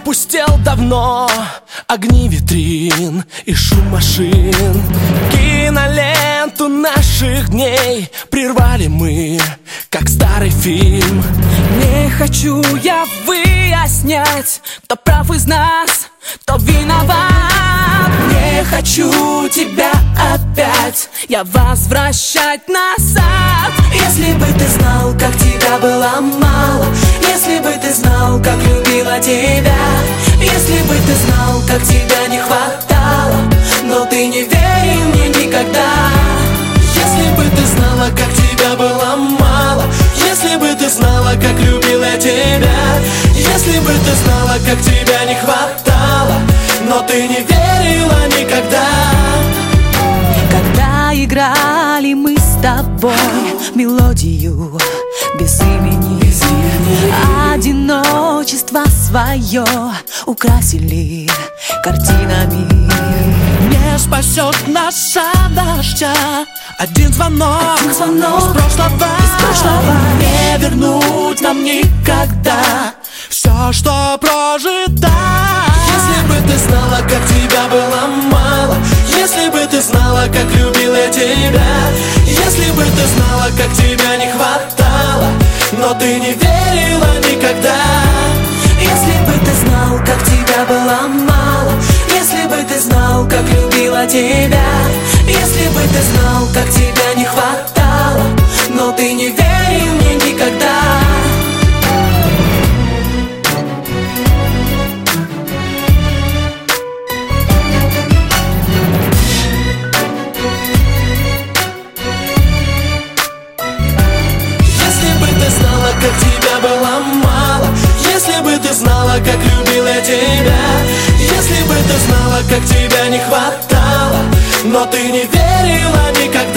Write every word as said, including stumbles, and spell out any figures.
опустел давно, огни витрин и шум машин. Киноленту наших дней прервали мы, как старый фильм. Не хочу я выяснять, кто прав из нас, кто виноват. Не хочу тебя опять я возвращать назад. Если бы ты знал, как тебя было мало, если бы ты знал, как любила тебя, если бы ты знал, как тебя не хватало, но ты не верил мне никогда. Если бы ты знала, как тебя было мало, если бы ты знала, как любил я тебя, если бы ты знала, как тебя не хватало, но ты не верила никогда. Когда играли мы с тобой мелодию без имени, без имени. Одиночество свое украсили картинами. Не спасет нас от дождя один звонок, один звонок из прошлого, из прошлого. Не вернуть нам никогда все, что прожито. Если бы ты знала, как тебя было мало, если бы ты знала, как любил я тебя, если бы ты знала, как тебя не хватало, но ты не верила никогда. Если бы ты знал, как тебя было мало, если бы ты знал, как любила тебя, если бы ты знал, как тебя не хватало, но ты не верил мне никогда. Как тебя было мало, если бы ты знала, как любил я тебя, если бы ты знала, как тебя не хватало, но ты не верила никогда.